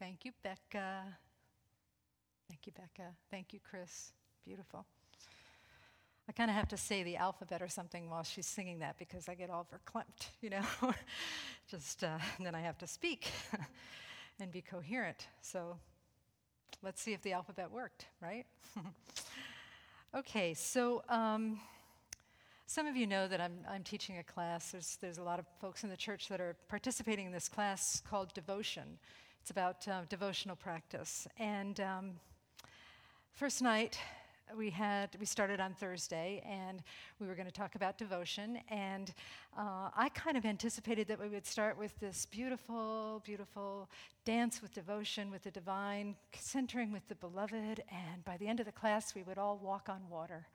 Thank you, Becca. Thank you, Becca. Thank you, Chris. Beautiful. I kind of have to say the alphabet or something while she's singing that because I get all verklempt, then I have to speak and be coherent. So let's see if the alphabet worked, right? Okay, so some of you know that I'm teaching a class. There's a lot of folks in the church that are participating in this class called Devotion. It's about devotional practice. And first night, we started on Thursday, and we were going to talk about devotion. And I kind of anticipated that we would start with this beautiful, beautiful dance with devotion, with the divine, centering with the beloved. And by the end of the class, we would all walk on water.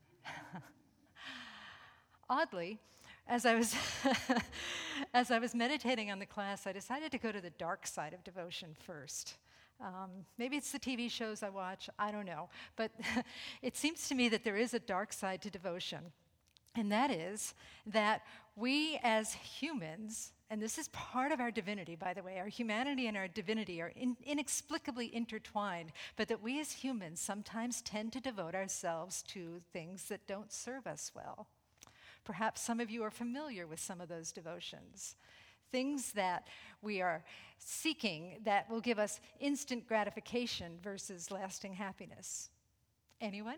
Oddly, as I was meditating on the class, I decided to go to the dark side of devotion first. Maybe it's the TV shows I watch, I don't know. But it seems to me that there is a dark side to devotion. And that is that we as humans, and this is part of our divinity, by the way, our humanity and our divinity are inexplicably intertwined, but that we as humans sometimes tend to devote ourselves to things that don't serve us well. Perhaps some of you are familiar with some of those devotions. Things that we are seeking that will give us instant gratification versus lasting happiness. Anyone?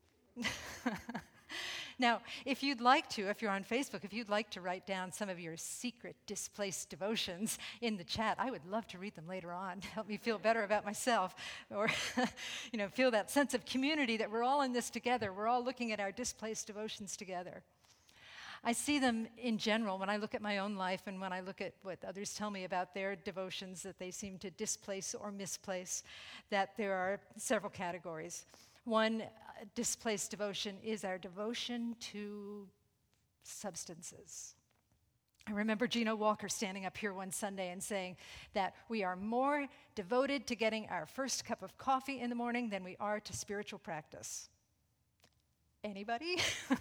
Now, if you're on Facebook, if you'd like to write down some of your secret displaced devotions in the chat, I would love to read them later on to help me feel better about myself, or feel that sense of community that we're all in this together. We're all looking at our displaced devotions together. I see them in general when I look at my own life and when I look at what others tell me about their devotions that they seem to displace or misplace, that there are several categories. One displaced devotion is our devotion to substances. I remember Gino Walker standing up here one Sunday and saying that we are more devoted to getting our first cup of coffee in the morning than we are to spiritual practice. Anybody?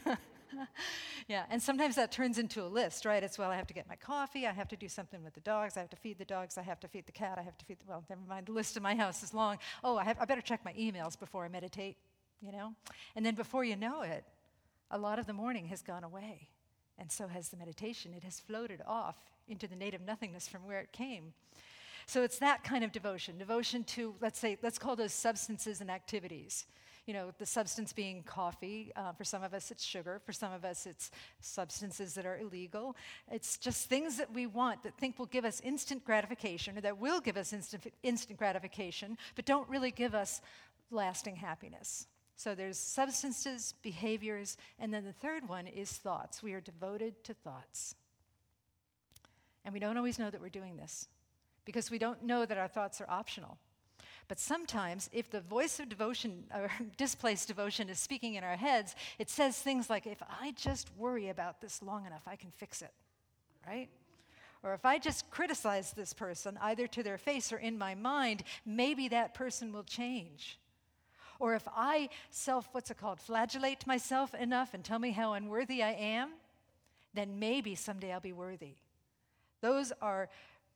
Yeah, and sometimes that turns into a list, right? It's, I have to get my coffee, I have to do something with the dogs, I have to feed the dogs, I have to feed the cat, I have to feed never mind, the list in my house is long. Oh, I better check my emails before I meditate, And then before you know it, a lot of the morning has gone away, and so has the meditation. It has floated off into the native nothingness from where it came. So it's that kind of devotion to, let's call those substances and activities. The substance being coffee. For some of us, it's sugar. For some of us, it's substances that are illegal. It's just things that we want that think will give us instant gratification, or that will give us instant gratification, but don't really give us lasting happiness. So there's substances, behaviors, and then the third one is thoughts. We are devoted to thoughts. And we don't always know that we're doing this, because we don't know that our thoughts are optional. But sometimes, if the voice of devotion, or displaced devotion, is speaking in our heads, it says things like, if I just worry about this long enough, I can fix it, right? Or if I just criticize this person, either to their face or in my mind, maybe that person will change. Or if I flagellate myself enough and tell me how unworthy I am, then maybe someday I'll be worthy. Those are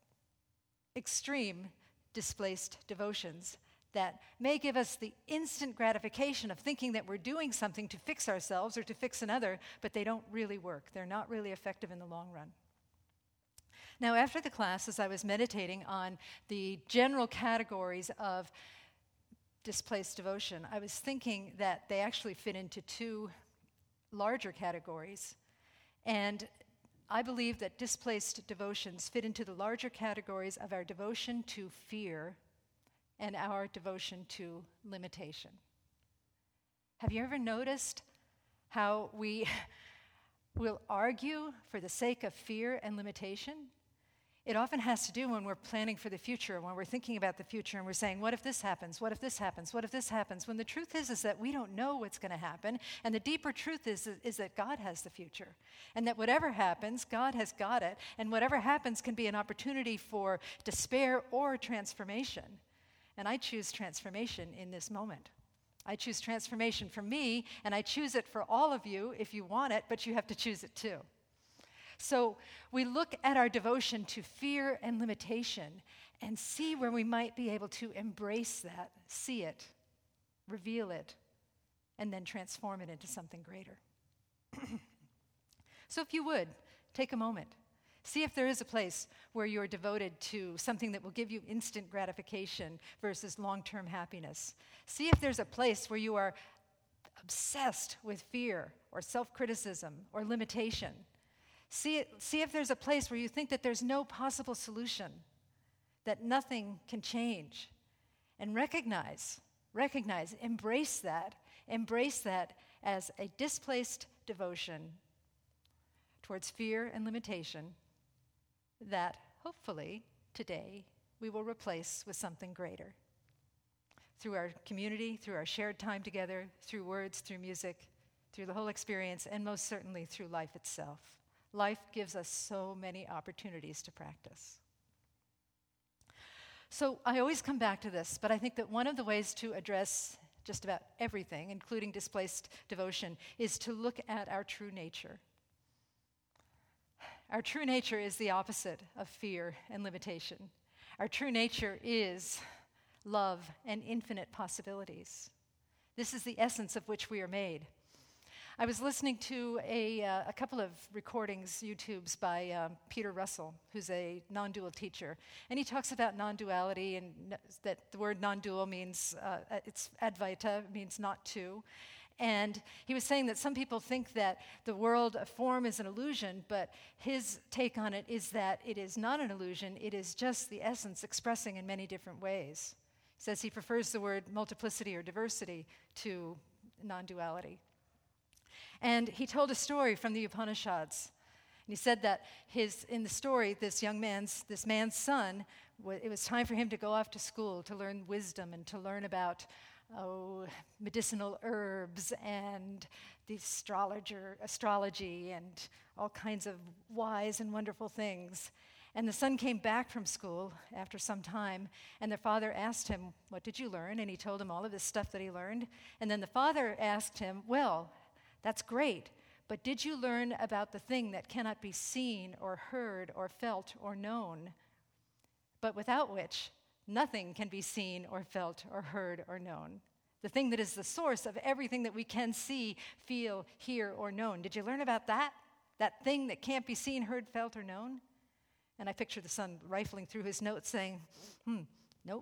extreme displaced devotions that may give us the instant gratification of thinking that we're doing something to fix ourselves or to fix another, but they don't really work. They're not really effective in the long run. Now, after the class, as I was meditating on the general categories of displaced devotion, I was thinking that they actually fit into two larger categories. And I believe that displaced devotions fit into the larger categories of our devotion to fear and our devotion to limitation. Have you ever noticed how we will argue for the sake of fear and limitation? It often has to do when we're planning for the future, when we're thinking about the future and we're saying, what if this happens? What if this happens? What if this happens? When the truth is that we don't know what's going to happen. And the deeper truth is that God has the future. And that whatever happens, God has got it. And whatever happens can be an opportunity for despair or transformation. And I choose transformation in this moment. I choose transformation for me, and I choose it for all of you if you want it, but you have to choose it too. So we look at our devotion to fear and limitation, and see where we might be able to embrace that, see it, reveal it, and then transform it into something greater. So if you would, take a moment. See if there is a place where you're devoted to something that will give you instant gratification versus long-term happiness. See if there's a place where you are obsessed with fear or self-criticism or limitation. See if there's a place where you think that there's no possible solution, that nothing can change. And recognize, embrace that as a displaced devotion towards fear and limitation that hopefully today we will replace with something greater. Through our community, through our shared time together, through words, through music, through the whole experience, and most certainly through life itself. Life gives us so many opportunities to practice. So I always come back to this, but I think that one of the ways to address just about everything, including displaced devotion, is to look at our true nature. Our true nature is the opposite of fear and limitation. Our true nature is love and infinite possibilities. This is the essence of which we are made. I was listening to a couple of recordings, YouTubes, by Peter Russell, who's a non-dual teacher. And he talks about non-duality, and that the word non-dual means, it's advaita, means not two. And he was saying that some people think that the world of form is an illusion, but his take on it is that it is not an illusion, it is just the essence expressing in many different ways. He says he prefers the word multiplicity or diversity to non-duality. And he told a story from the Upanishads. And he said that in the story, this man's son, it was time for him to go off to school to learn wisdom and to learn about medicinal herbs and the astrology and all kinds of wise and wonderful things. And the son came back from school after some time, and the father asked him, "What did you learn?" And he told him all of this stuff that he learned. And then the father asked him, "Well, that's great, but did you learn about the thing that cannot be seen or heard or felt or known, but without which nothing can be seen or felt or heard or known? The thing that is the source of everything that we can see, feel, hear, or known. Did you learn about that? That thing that can't be seen, heard, felt, or known?" And I picture the son rifling through his notes saying, nope,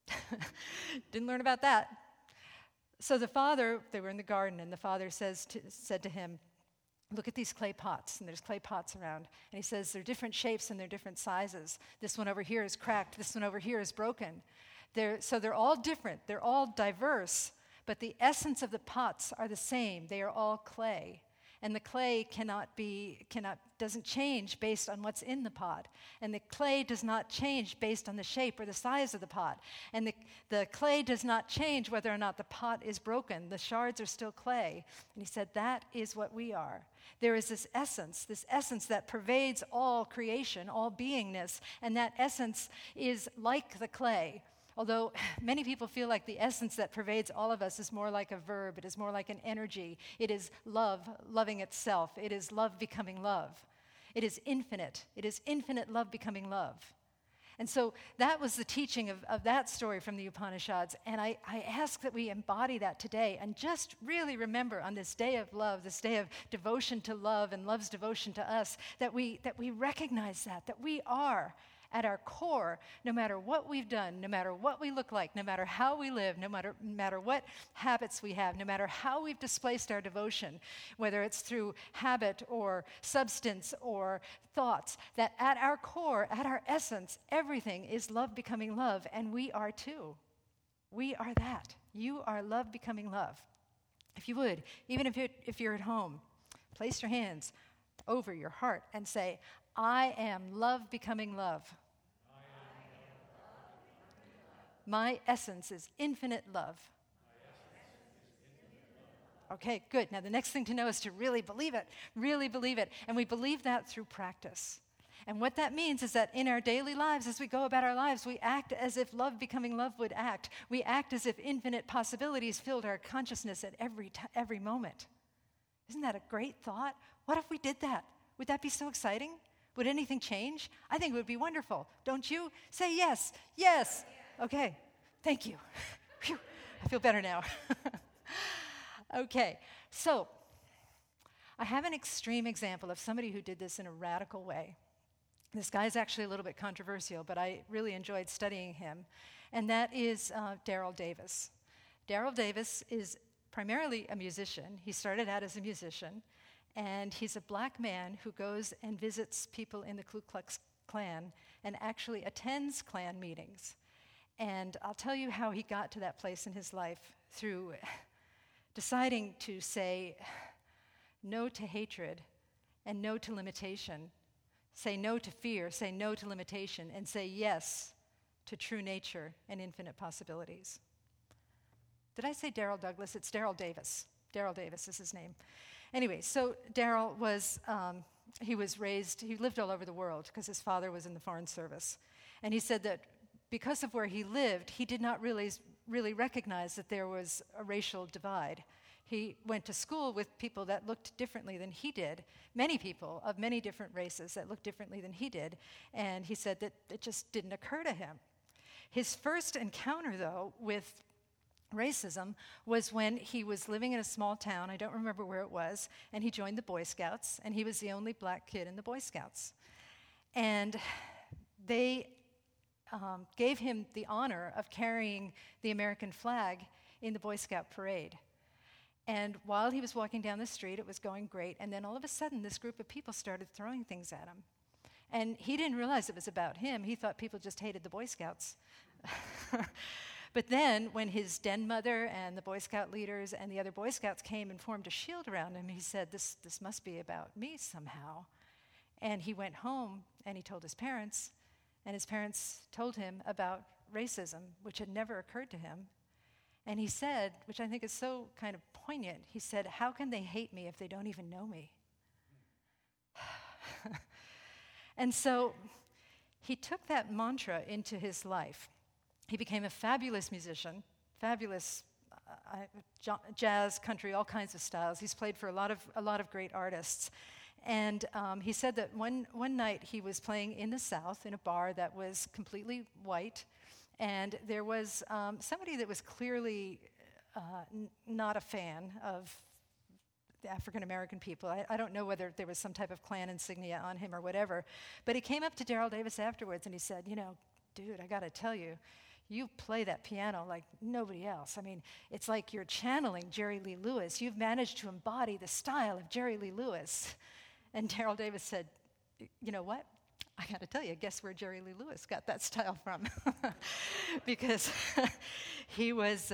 didn't learn about that. So the father, they were in the garden, and the father said to him, "Look at these clay pots," and there's clay pots around. And he says, "They're different shapes and they're different sizes. This one over here is cracked, this one over here is broken. So they're all different, they're all diverse, but the essence of the pots are the same. They are all clay. And the clay doesn't change based on what's in the pot. And the clay does not change based on the shape or the size of the pot. And the clay does not change whether or not the pot is broken. The shards are still clay." And he said, that is what we are. There is this essence that pervades all creation, all beingness, and that essence is like the clay. Although many people feel like the essence that pervades all of us is more like a verb, it is more like an energy. It is love, loving itself. It is love becoming love. It is infinite love becoming love. And so that was the teaching of that story from the Upanishads. And I ask that we embody that today and just really remember on this day of love, this day of devotion to love and love's devotion to us, that we recognize that we are, at our core, no matter what we've done, no matter what we look like, no matter how we live, no matter what habits we have, no matter how we've displaced our devotion, whether it's through habit or substance or thoughts, that at our core, at our essence, everything is love becoming love, and we are too. We are that. You are love becoming love. If you would, even if you're at home, place your hands over your heart and say, "I am love becoming love. My essence is infinite love." Okay, good. Now the next thing to know is to really believe it. And we believe that through practice. And what that means is that in our daily lives, as we go about our lives, we act as if love becoming love would act. We act as if infinite possibilities filled our consciousness at every moment. Isn't that a great thought? What if we did that? Would that be so exciting? Would anything change? I think it would be wonderful. Don't you? Say yes. Yes. Okay. Thank you. Phew. I feel better now. Okay. So I have an extreme example of somebody who did this in a radical way. This guy is actually a little bit controversial, but I really enjoyed studying him, and that is Daryl Davis. Daryl Davis is primarily a musician. He started out as a musician, and he's a black man who goes and visits people in the Ku Klux Klan and actually attends Klan meetings. And I'll tell you how he got to that place in his life through deciding to say no to hatred and no to limitation. Say no to fear, say no to limitation, and say yes to true nature and infinite possibilities. Did I say Daryl Douglas? It's Daryl Davis. Daryl Davis is his name. Anyway, so Daryl was, he lived all over the world because his father was in the Foreign Service. And he said that because of where he lived, he did not really recognize that there was a racial divide. He went to school with people that looked differently than he did, many people of many different races that looked differently than he did, and he said that it just didn't occur to him. His first encounter, though, with racism was when he was living in a small town, I don't remember where it was, and he joined the Boy Scouts, and he was the only black kid in the Boy Scouts. And they gave him the honor of carrying the American flag in the Boy Scout parade. And while he was walking down the street, it was going great. And then all of a sudden, this group of people started throwing things at him. And he didn't realize it was about him. He thought people just hated the Boy Scouts. But then, when his den mother and the Boy Scout leaders and the other Boy Scouts came and formed a shield around him, he said, this must be about me somehow. And he went home and he told his parents, and his parents told him about racism, which had never occurred to him. And he said, which I think is so kind of poignant, he said, how can they hate me if they don't even know me? And so he took that mantra into his life. He became a fabulous musician, fabulous jazz, country, all kinds of styles. He's played for a lot of great artists. And he said that one night he was playing in the South in a bar that was completely white, and there was somebody that was clearly not a fan of the African American people. I don't know whether there was some type of Klan insignia on him or whatever, but he came up to Daryl Davis afterwards and he said, dude, I gotta tell you, you play that piano like nobody else. I mean, it's like you're channeling Jerry Lee Lewis. You've managed to embody the style of Jerry Lee Lewis. And Daryl Davis said, you know what? I got to tell you, guess where Jerry Lee Lewis got that style from? Because he was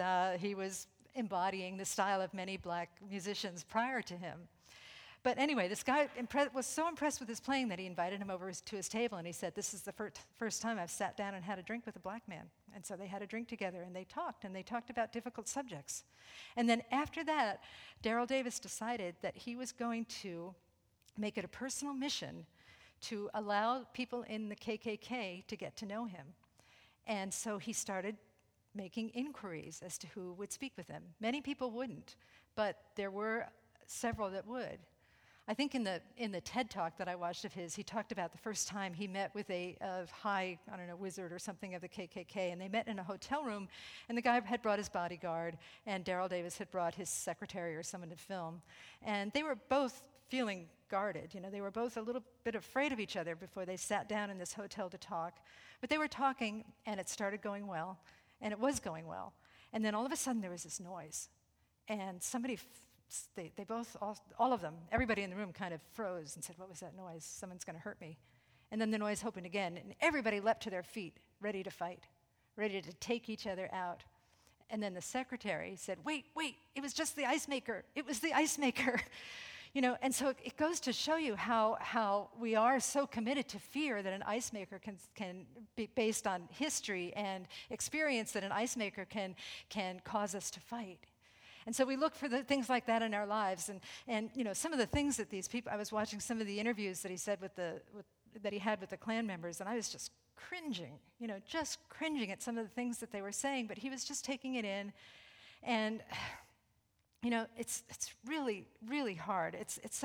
embodying the style of many black musicians prior to him. But anyway, this guy was so impressed with his playing that he invited him over to his table, and he said, this is the first time I've sat down and had a drink with a black man. And so they had a drink together, and they talked about difficult subjects. And then after that, Daryl Davis decided that he was going to make it a personal mission to allow people in the KKK to get to know him. And so he started making inquiries as to who would speak with him. Many people wouldn't, but there were several that would. I think in the TED Talk that I watched of his, he talked about the first time he met with a high, wizard or something of the KKK, and they met in a hotel room, and the guy had brought his bodyguard, and Daryl Davis had brought his secretary or someone to film, and they were both feeling guarded. They were both a little bit afraid of each other before they sat down in this hotel to talk, but they were talking, and it started going well, and it was going well, and then all of a sudden there was this noise, and somebody they both, all of them, everybody in the room kind of froze and said, what was that noise? Someone's going to hurt me. And then the noise opened again, and everybody leapt to their feet, ready to fight, ready to take each other out. And then the secretary said, wait, it was just the ice maker. It was the ice maker. And so it goes to show you how we are so committed to fear that an ice maker can be based on history and experience, that an ice maker can cause us to fight. And so we look for the things like that in our lives, and some of the things that these people. I was watching some of the interviews that he said that he had with the Klan members, and I was just cringing, just cringing at some of the things that they were saying. But he was just taking it in, and it's really, really hard. It's such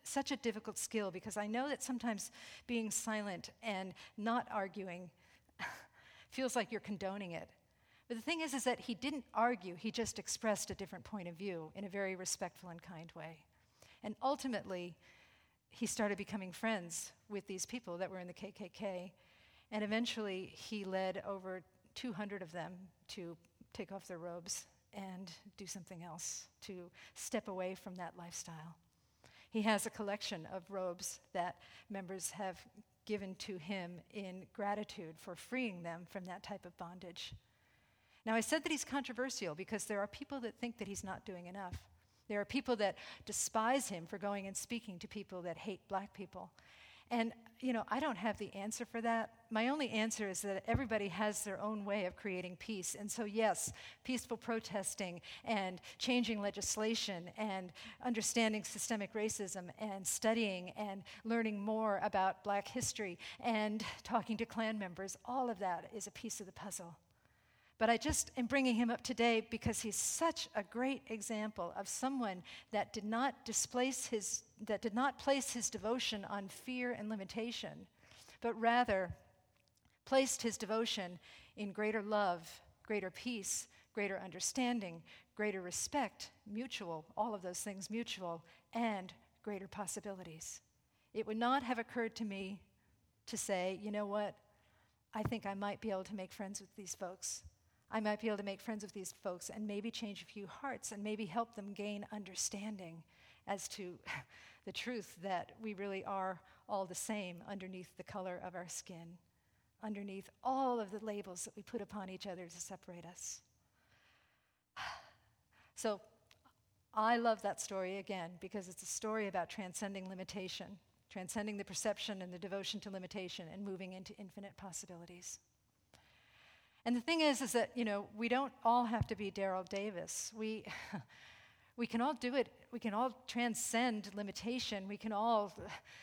such a difficult skill because I know that sometimes being silent and not arguing feels like you're condoning it. But the thing is that he didn't argue, he just expressed a different point of view in a very respectful and kind way. And ultimately, he started becoming friends with these people that were in the KKK, and eventually he led over 200 of them to take off their robes and do something else, to step away from that lifestyle. He has a collection of robes that members have given to him in gratitude for freeing them from that type of bondage. Now, I said that he's controversial because there are people that think that he's not doing enough. There are people that despise him for going and speaking to people that hate black people. And, I don't have the answer for that. My only answer is that everybody has their own way of creating peace. And so, yes, peaceful protesting and changing legislation and understanding systemic racism and studying and learning more about black history and talking to Klan members, all of that is a piece of the puzzle. But I just am bringing him up today because he's such a great example of someone that did not place his devotion on fear and limitation, but rather placed his devotion in greater love, greater peace, greater understanding, greater respect, mutual, all of those things mutual, and greater possibilities. It would not have occurred to me to say, you know what, I think I might be able to make friends with these folks. I might be able to make friends with these folks and maybe change a few hearts and maybe help them gain understanding as to the truth that we really are all the same underneath the color of our skin, underneath all of the labels that we put upon each other to separate us. So I love that story again because it's a story about transcending limitation, transcending the perception and the devotion to limitation and moving into infinite possibilities. And the thing is that, we don't all have to be Daryl Davis. We can all do it. We can all transcend limitation. We can all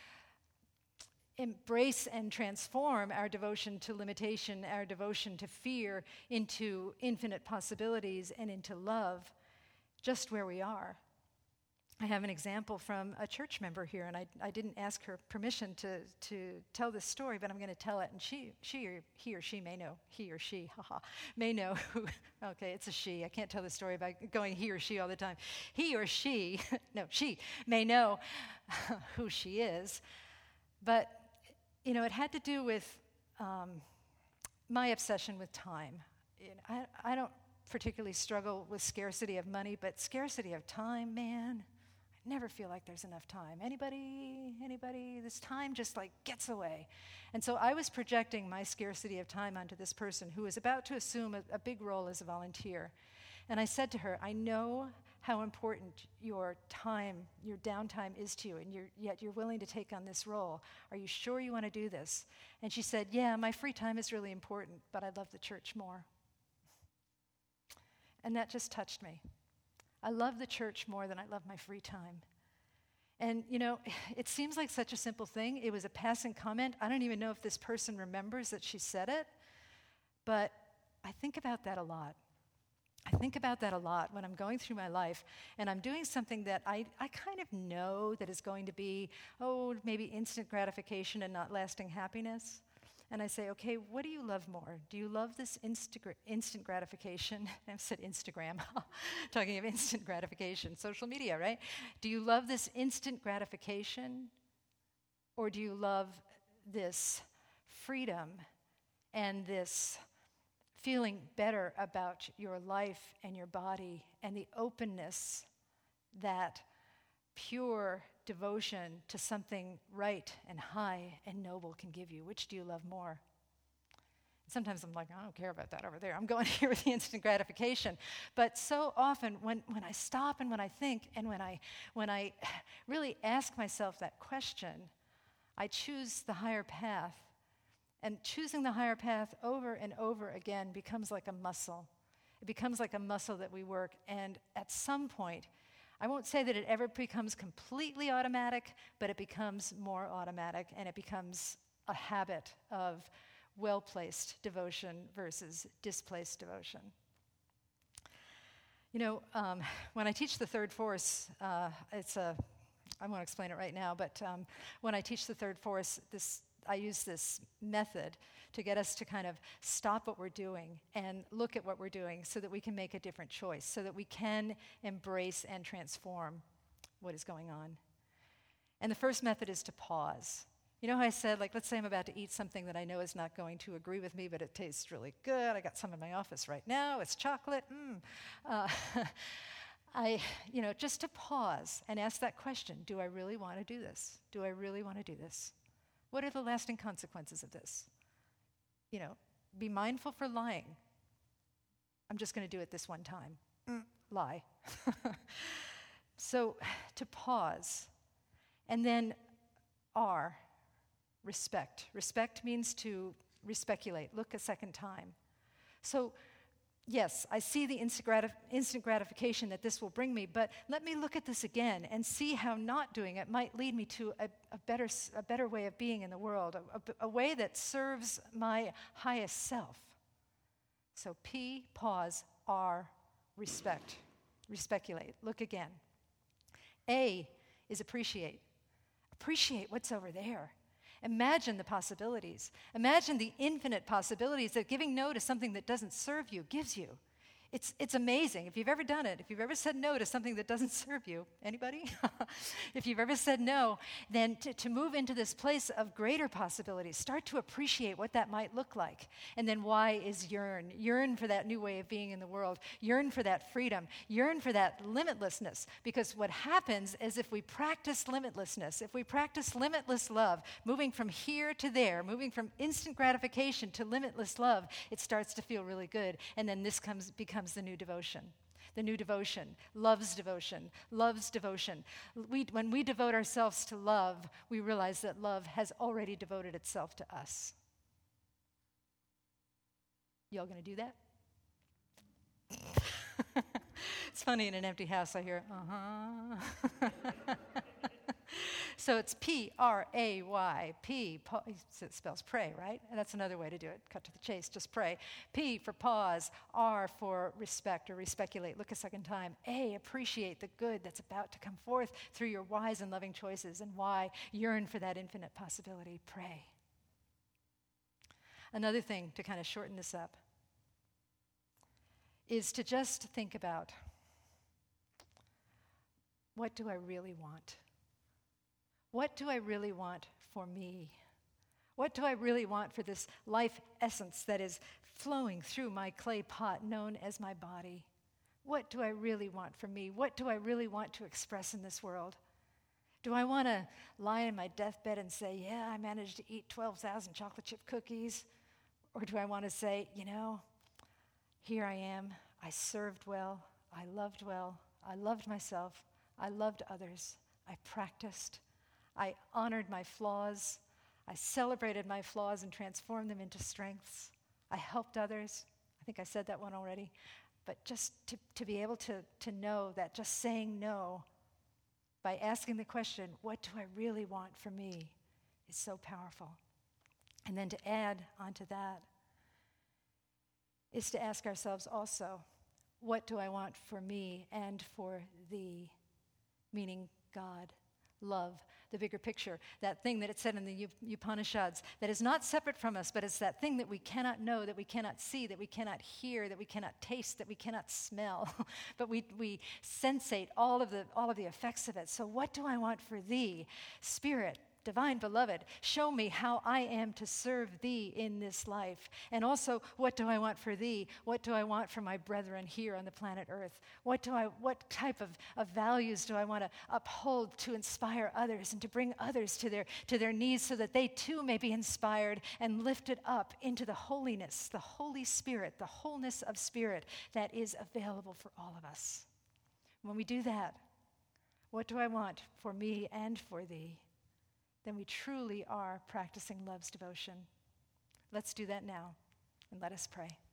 embrace and transform our devotion to limitation, our devotion to fear into infinite possibilities and into love just where we are. I have an example from a church member here, and I didn't ask her permission to tell this story, but I'm going to tell it, and he or she may know, may know who, okay, it's a she. I can't tell the story by going he or she all the time. He or she, no, she may know who she is, but, it had to do with my obsession with time. I don't particularly struggle with scarcity of money, but scarcity of time, man, never feel like there's enough time. Anybody? This time just gets away. And so I was projecting my scarcity of time onto this person who was about to assume a big role as a volunteer. And I said to her, I know how important your time, your downtime is to you, and yet you're willing to take on this role. Are you sure you want to do this? And she said, yeah, my free time is really important, but I love the church more. And that just touched me. I love the church more than I love my free time. And, it seems like such a simple thing. It was a passing comment. I don't even know if this person remembers that she said it, but I think about that a lot. I think about that a lot when I'm going through my life and I'm doing something that I kind of know that is going to be, maybe instant gratification and not lasting happiness. And I say, okay, what do you love more? Do you love this instant gratification? I said Instagram, talking of instant gratification, social media, right? Do you love this instant gratification? Or do you love this freedom and this feeling better about your life and your body and the openness that pure devotion to something right and high and noble can give you? Which do you love more? Sometimes I'm like, I don't care about that over there. I'm going here with the instant gratification. But so often when I stop and when I think and when I really ask myself that question, I choose the higher path. And choosing the higher path over and over again becomes like a muscle. It becomes like a muscle that we work. And at some point, I won't say that it ever becomes completely automatic, but it becomes more automatic, and it becomes a habit of well-placed devotion versus displaced devotion. When I teach the third force, it's a I won't explain it right now, but when I teach the third force, I use this method to get us to kind of stop what we're doing and look at what we're doing so that we can make a different choice, so that we can embrace and transform what is going on. And the first method is to pause. You know how I said, like, let's say I'm about to eat something that I know is not going to agree with me, but it tastes really good. I got some in my office right now. It's chocolate. Just to pause and ask that question, do I really want to do this? Do I really want to do this? What are the lasting consequences of this? Be mindful for lying. I'm just going to do it this one time. Lie. So to pause. And then R, respect. Respect means to respeculate, look a second time. So yes, I see the instant gratification that this will bring me, but let me look at this again and see how not doing it might lead me to a better way of being in the world, a way that serves my highest self. So P, pause, R, respect, respeculate, look again. A is appreciate. Appreciate what's over there. Imagine the possibilities. Imagine the infinite possibilities that giving no to something that doesn't serve you gives you. It's amazing. If you've ever done it, if you've ever said no to something that doesn't serve you, anybody? If you've ever said no, then to move into this place of greater possibilities, start to appreciate what that might look like. And then Y is yearn. Yearn for that new way of being in the world. Yearn for that freedom. Yearn for that limitlessness. Because what happens is if we practice limitlessness, if we practice limitless love, moving from here to there, moving from instant gratification to limitless love, it starts to feel really good. And then this becomes the new devotion. The new devotion, love's devotion, love's devotion. When we devote ourselves to love, we realize that love has already devoted itself to us. Y'all gonna do that? It's funny, in an empty house I hear, So it's P-R-A-Y, it spells pray, right? And that's another way to do it, cut to the chase, just pray. P for pause, R for respect or respeculate, look a second time. A, appreciate the good that's about to come forth through your wise and loving choices. And Y, yearn for that infinite possibility, pray. Another thing to kind of shorten this up is to just think about, what do I really want? What do I really want for me? What do I really want for this life essence that is flowing through my clay pot known as my body? What do I really want for me? What do I really want to express in this world? Do I want to lie in my deathbed and say, yeah, I managed to eat 12,000 chocolate chip cookies? Or do I want to say, here I am, I served well, I loved myself, I loved others, I practiced, I honored my flaws. I celebrated my flaws and transformed them into strengths. I helped others. I think I said that one already. But just to be able to know that just saying no by asking the question, what do I really want for me, is so powerful. And then to add onto that is to ask ourselves also, what do I want for me and for thee, meaning God, love, the bigger picture, that thing that it said in the Upanishads, that is not separate from us, but it's that thing that we cannot know, that we cannot see, that we cannot hear, that we cannot taste, that we cannot smell, but we sensate all of the effects of it. So what do I want for thee, Spirit, divine beloved? Show me how I am to serve thee in this life. And also, what do I want for thee? What do I want for my brethren here on the planet Earth? What type of values do I want to uphold to inspire others and to bring others to their knees so that they too may be inspired and lifted up into the holiness, the Holy Spirit, the wholeness of spirit that is available for all of us? When we do that, what do I want for me and for thee? Then we truly are practicing love's devotion. Let's do that now, and let us pray.